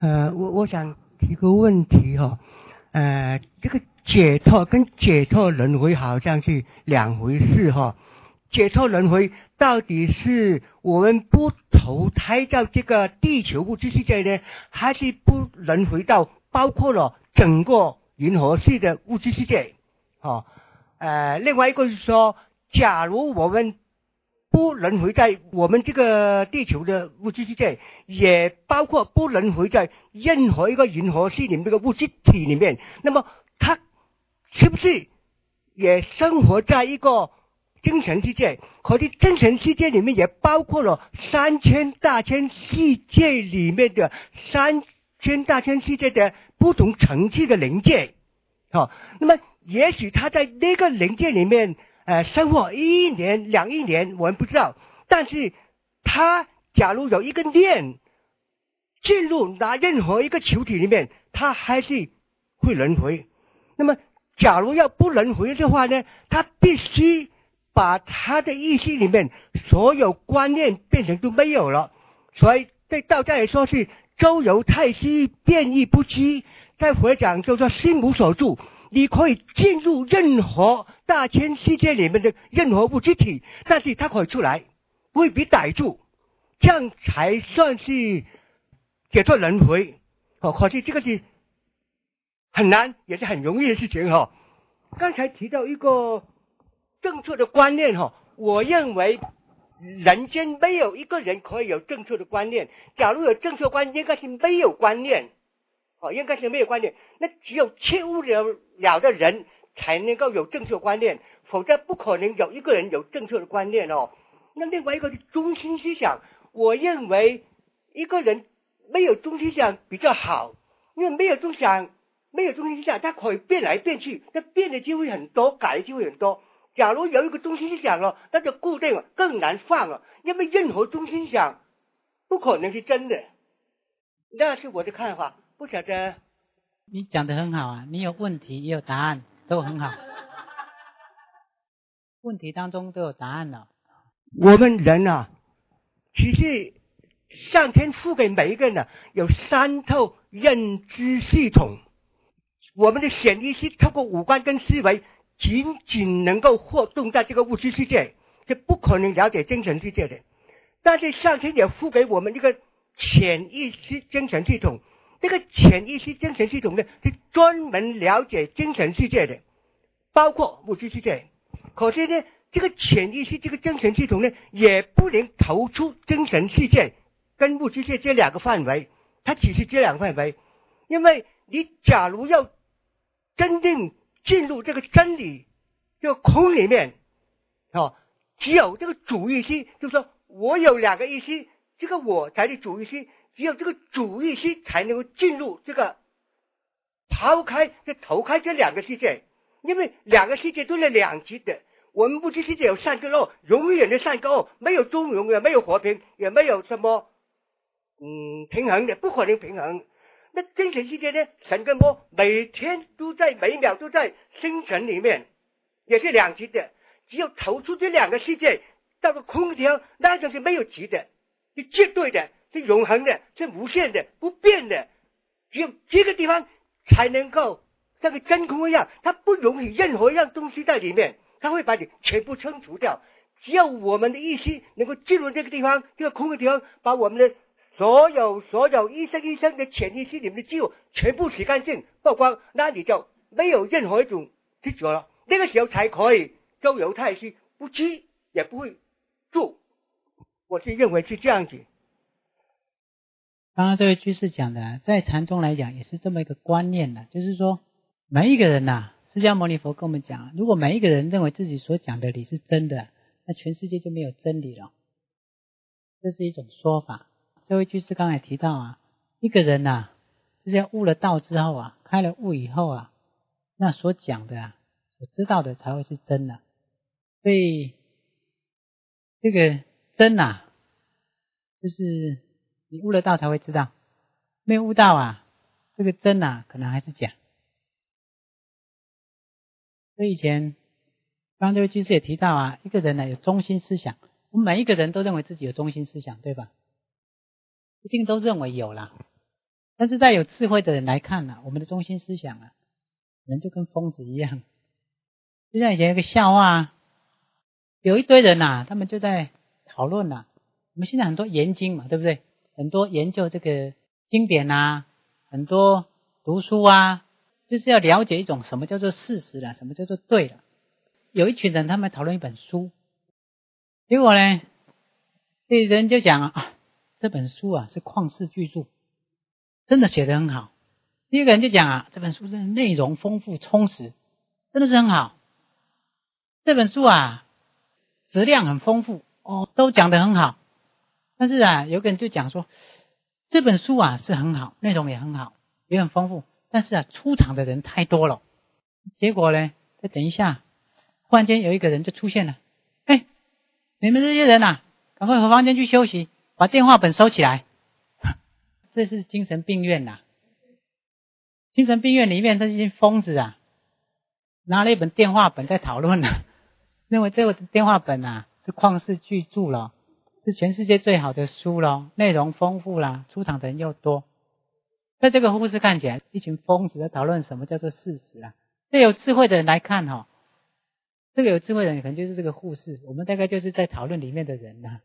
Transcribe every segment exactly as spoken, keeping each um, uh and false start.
呃，我我想提个问题哈、哦，呃，这个解脱跟解脱轮回好像是两回事哈、哦。解脱轮回到底是我们不投胎到这个地球物质世界呢，还是不轮回到包括了整个银河系的物质世界？哦，呃，另外一个是说，假如我们不轮回在我们这个地球的物质世界，也包括不轮回在任何一个银河系里面的物质体里面，那么它是不是也生活在一个精神世界？可是精神世界里面也包括了三千大千世界里面的三千大千世界的不同层次的灵界。好、哦，那么也许他在那个灵界里面呃，生活一年两亿年，我们不知道。但是他假如有一个念进入拿任何一个球体里面，他还是会轮回。那么，假如要不轮回的话呢，他必须把他的意识里面所有观念变成都没有了。所以对道家来说是周游太虚，变异不居。在佛讲就说心无所住。你可以进入任何大千世界里面的任何物质体，但是它可以出来，不会被逮住，这样才算是解脱轮回。哦，可是这个是很难，也是很容易的事情哈、哦。刚才提到一个正确的观念哈、哦，我认为人间没有一个人可以有正确的观念。假如有正确观念，应该是没有观念。哦，应该是没有观念，那只有切悟了了的人才能够有正确观念，否则不可能有一个人有正确的观念哦。那另外一个是中心思想，我认为一个人没有中心思想比较好，因为没有中想，没有中心思想，他可以变来变去，那变的机会很多，改的机会很多。假如有一个中心思想了，那就固定了，更难放了，因为任何中心思想不可能是真的。那是我的看法。不晓得， 你讲得很好啊，你有问题也有答案，都很好。问题当中都有答案了。 我们人啊，其实上天赋给每一个人啊，有三套认知系统。我们的潜意识透过五官跟思维，仅仅能够活动在这个物质世界，是不可能了解精神世界的。但是上天也赋给我们一个潜意识精神系统。这个潜意识精神系统呢，是专门了解精神世界的，包括物质世界。可是呢，这个潜意识这个精神系统呢，也不能投出精神世界跟物质世界这两个范围，它只是这两个范围。因为你假如要真正进入这个真理这个空里面，哦，只有这个主意识，就是说我有两个意识，这个我才是主意识。只有这个主意识才能够进入这个抛开这投开这两个世界，因为两个世界都是两极的。我们物质世界有善跟恶，永远的善跟恶，没有中庸，也没有和平，也没有什么嗯平衡的，不可能平衡。那精神世界呢，神跟魔每天都在，每秒都在星辰里面，也是两极的。只有投出这两个世界到了空调，那就是没有极的，是绝对的，是永恒的，是无限的，不变的。只有这个地方才能够像个真空一样，它不容许任何一样东西在里面，它会把你全部清除掉。只要我们的意识能够进入这个地方，这个空的地方，把我们的所有所有一生一生的潜意识里面的肌肉全部洗干净曝光，那你就没有任何一种执着了。那个时候才可以周游太虚，不拘也不会住。我是认为是这样子。 刚刚这位居士讲的，在禅宗来讲也是这么一个观念的，就是说每一个人呐，释迦牟尼佛跟我们讲，如果每一个人认为自己所讲的理是真的，那全世界就没有真理了。这是一种说法。这位居士刚才提到啊，一个人呐，就是要悟了道之后啊，开了悟以后啊，那所讲的啊，所知道的才会是真的。所以这个真啊，就是你悟了道才会知道，没有悟道啊，这个真啊可能还是假。所以以前刚刚这位居士也提到啊，一个人呢有中心思想，我们每一个人都认为自己有中心思想，对吧？一定都认为有啦。 但是在有智慧的人来看啊，我们的中心思想啊，人就跟疯子一样。就像以前有个笑话啊，有一堆人啊，他们就在讨论啊，我们现在很多研经嘛，对不对？很多研究这个经典啊，很多读书啊，就是要了解一种什么叫做事实了，什么叫做对了。有一群人他们讨论一本书，结果呢，这人就讲啊，这本书啊是旷世巨著，真的写得很好。第二个人就讲啊，这本书真的内容丰富充实，真的是很好。这本书啊质量很丰富哦，都讲得很好。但是啊，有个人就讲说，这本书啊是很好，内容也很好，也很丰富，但是啊出场的人太多了。结果呢，再等一下，忽然间有一个人就出现了，哎，你们这些人啊，赶快回房间去休息，把电话本收起来。这是精神病院啊，精神病院里面这些疯子啊，拿了一本电话本在讨论啊，认为这个电话本啊是旷世巨著了，是全世界最好的书了，内容丰富啦，出场的人又多。在这个故事看起来，一群疯子在讨论什么叫做事实啊。这有智慧的人来看哈、哦，这个有智慧的人可能就是这个护士，我们大概就是在讨论里面的人呐、啊。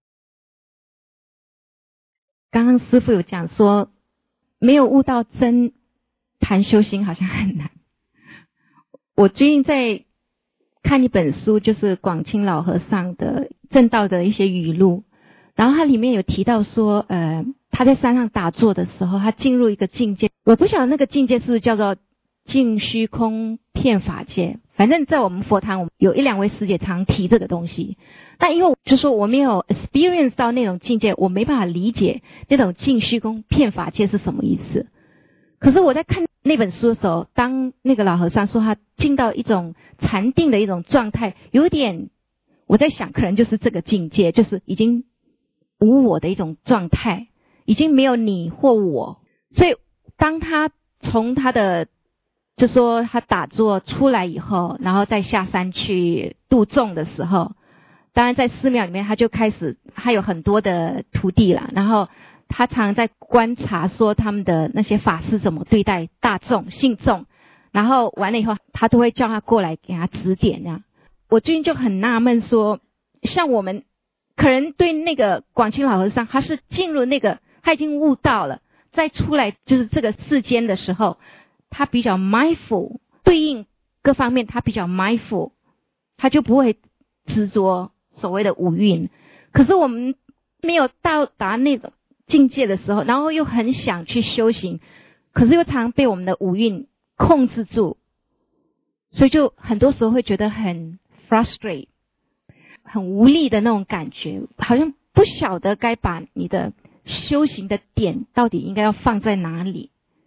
刚刚师父有讲说，没有悟到真谈修心好像很难。我最近在看一本书，就是广清老和尚的正道的一些语录，然后它里面有提到说，呃，他在山上打坐的时候，他进入一个境界，我不晓得那个境界是不是叫做净虚空遍法界，反正在我们佛堂，我们有一两位师姐常提这个东西。但因为就说我没有 experience 到那种境界，我没办法理解那种净虚空遍法界是什么意思。可是我在看那本书的时候，当那个老和尚说他进到一种禅定的一种状态，有点我在想可能就是这个境界，就是已经无我的一种状态，已经没有你或我。所以当他从他的就说他打坐出来以后，然后再下山去度众的时候，当然在寺庙里面他就开始，他有很多的徒弟啦，然后他常常在观察说他们的那些法师怎么对待大众信众，然后完了以后他都会叫他过来给他指点这样。我最近就很纳闷说，像我们可能对那个广清老和尚，他是进入那个他已经悟到了，再出来就是这个世间的时候，他比较 mindful， 对应各方面他比较 mindful， 他就不会执着所谓的五蕴。可是我们没有到达那种境界的时候，然后又很想去修行，可是又常被我们的五蕴控制住，所以就很多时候会觉得很 frustrate， 很无力的那种感觉，好像不晓得该把你的修行的点到底应该要放在哪里。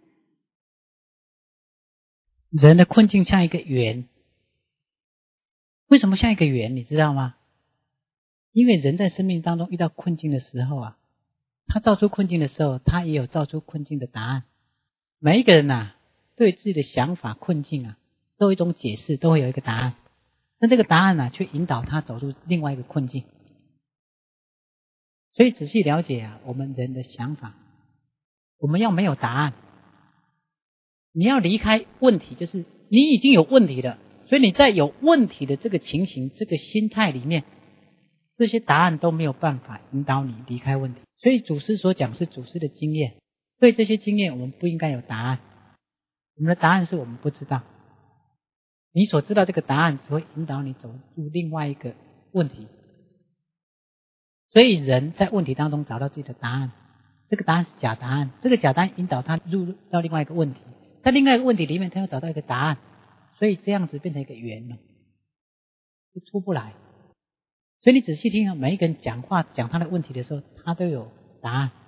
人的困境像一个圆，为什么像一个圆你知道吗？因为人在生命当中遇到困境的时候啊，他造出困境的时候，他也有造出困境的答案。每一个人啊，对自己的想法困境啊，都有一种解释，都会有一个答案。但这个答案呢、啊，却引导他走出另外一个困境。所以仔细了解啊，我们人的想法，我们要没有答案，你要离开问题，就是你已经有问题了，所以你在有问题的这个情形、这个心态里面，这些答案都没有办法引导你离开问题。所以祖师所讲是祖师的经验，对这些经验我们不应该有答案，我们的答案是我们不知道。你所知道这个答案只会引导你走入另外一个问题。所以人在问题当中找到自己的答案，这个答案是假答案，这个假答案引导他入到另外一个问题，在另外一个问题里面他又找到一个答案，所以这样子变成一个圆了，就出不来。所以你仔细听啊，每一个人讲话讲他的问题的时候，他都有答案。